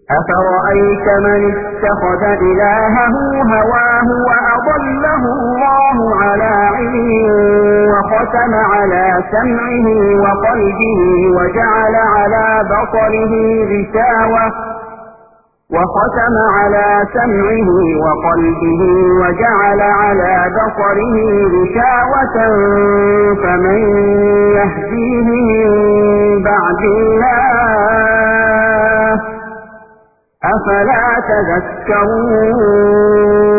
أفرأيت من اتخذ إلهه هواه وأضله الله على علم وختم على سمعه وقلبه وجعل على بصره غشاوة فمن يهديه من بعد الله أفلا تذكرون